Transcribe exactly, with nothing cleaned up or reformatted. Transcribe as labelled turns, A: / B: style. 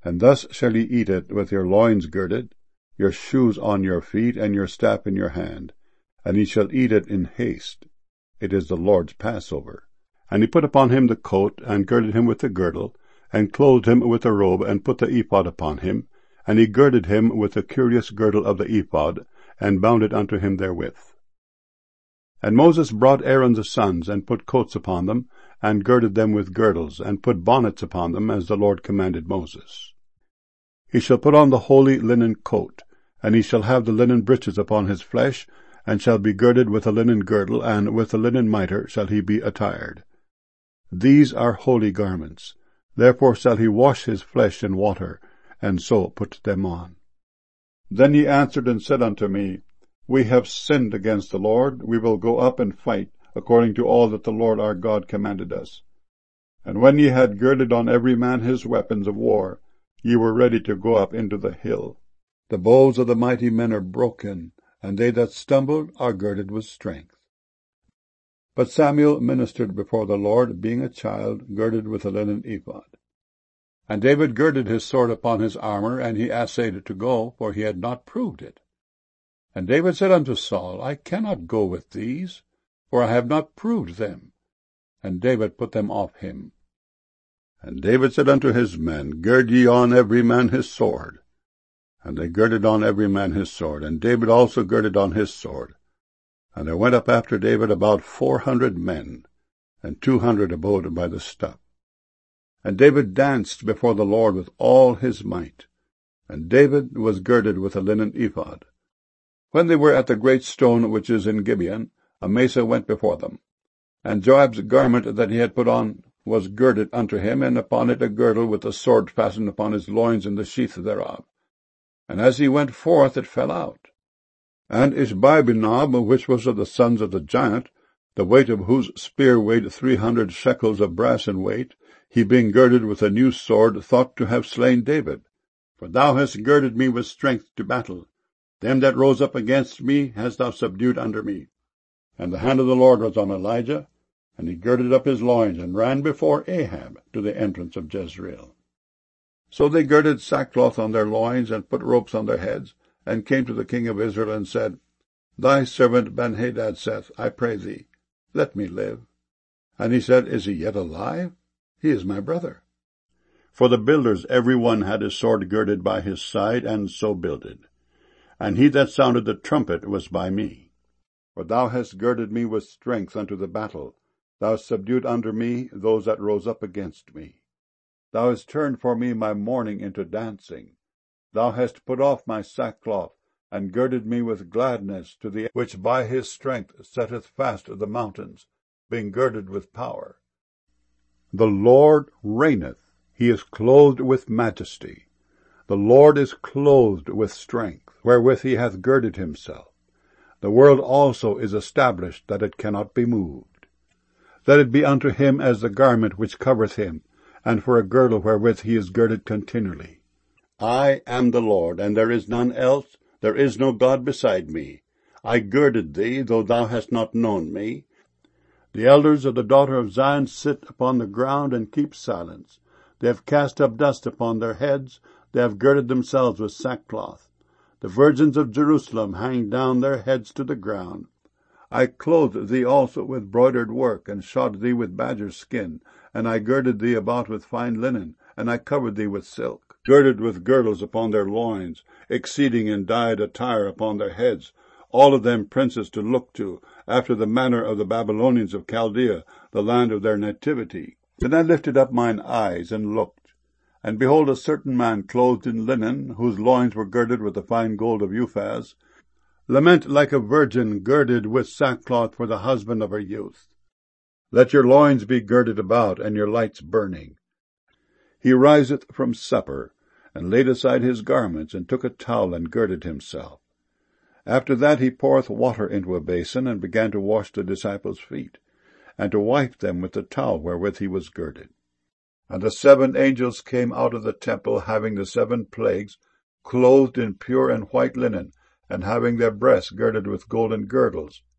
A: And thus shall ye eat it with your loins girded, your shoes on your feet, and your staff in your hand, and ye shall eat it in haste. It is the Lord's Passover. And he put upon him the coat, and girded him with the girdle, and clothed him with a robe, and put the ephod upon him, and he girded him with the curious girdle of the ephod, and bound it unto him therewith. And Moses brought Aaron's sons, and put coats upon them, and girded them with girdles, and put bonnets upon them, as the Lord commanded Moses. He shall put on the holy linen coat, and he shall have the linen breeches upon his flesh, and shall be girded with a linen girdle, and with a linen mitre shall he be attired. These are holy garments. Therefore shall he wash his flesh in water, and so put them on. Then he answered and said unto me, We have sinned against the Lord. We will go up and fight, according to all that the Lord our God commanded us. And when ye had girded on every man his weapons of war, ye were ready to go up into the hill. The bows of the mighty men are broken, and they that stumbled are girded with strength. But Samuel ministered before the Lord, being a child, girded with a linen ephod. And David girded his sword upon his armor, and he assayed to go, for he had not proved it. And David said unto Saul, I cannot go with these, for I have not proved them. And David put them off him. And David said unto his men, Gird ye on every man his sword. And they girded on every man his sword, and David also girded on his sword. And there went up after David about four hundred men, and two hundred abode by the stuff. And David danced before the Lord with all his might. And David was girded with a linen ephod. When they were at the great stone which is in Gibeon, Amasa went before them. And Joab's garment that he had put on was girded unto him, and upon it a girdle with a sword fastened upon his loins in the sheath thereof. And as he went forth it fell out. And Ishbi-benob, which was of the sons of the giant, the weight of whose spear weighed three hundred shekels of brass in weight, he being girded with a new sword, thought to have slain David. For thou hast girded me with strength to battle. Them that rose up against me hast thou subdued under me. And the hand of the Lord was on Elijah, and he girded up his loins, and ran before Ahab to the entrance of Jezreel. So they girded sackcloth on their loins, and put ropes on their heads, and came to the king of Israel, and said, Thy servant Benhadad saith, I pray thee, let me live. And he said, Is he yet alive? He is my brother. For the builders every one had his sword girded by his side, and so builded. And he that sounded the trumpet was by me. For thou hast girded me with strength unto the battle. Thou hast subdued under me those that rose up against me. Thou hast turned for me my mourning into dancing. Thou hast put off my sackcloth, and girded me with gladness to the which by his strength setteth fast the mountains, being girded with power. The Lord reigneth, he is clothed with majesty. The Lord is clothed with strength, wherewith he hath girded himself. The world also is established, that it cannot be moved. Let it be unto him as the garment which covereth him, and for a girdle wherewith he is girded continually. I am the Lord, and there is none else, there is no God beside me. I girded thee, though thou hast not known me. The elders of the daughter of Zion sit upon the ground and keep silence. They have cast up dust upon their heads, they have girded themselves with sackcloth. The virgins of Jerusalem hang down their heads to the ground. I clothed thee also with broidered work, and shod thee with badger's skin, and I girded thee about with fine linen, and I covered thee with silk, girded with girdles upon their loins, exceeding in dyed attire upon their heads, all of them princes to look to, after the manner of the Babylonians of Chaldea, the land of their nativity. Then I lifted up mine eyes, and looked, and behold a certain man clothed in linen, whose loins were girded with the fine gold of Uphaz, lament like a virgin girded with sackcloth for the husband of her youth. Let your loins be girded about, and your lights burning. He riseth from supper, and laid aside his garments, and took a towel, and girded himself. After that he poureth water into a basin, and began to wash the disciples' feet, and to wipe them with the towel wherewith he was girded. And the seven angels came out of the temple, having the seven plagues, clothed in pure and white linen, and having their breasts girded with golden girdles.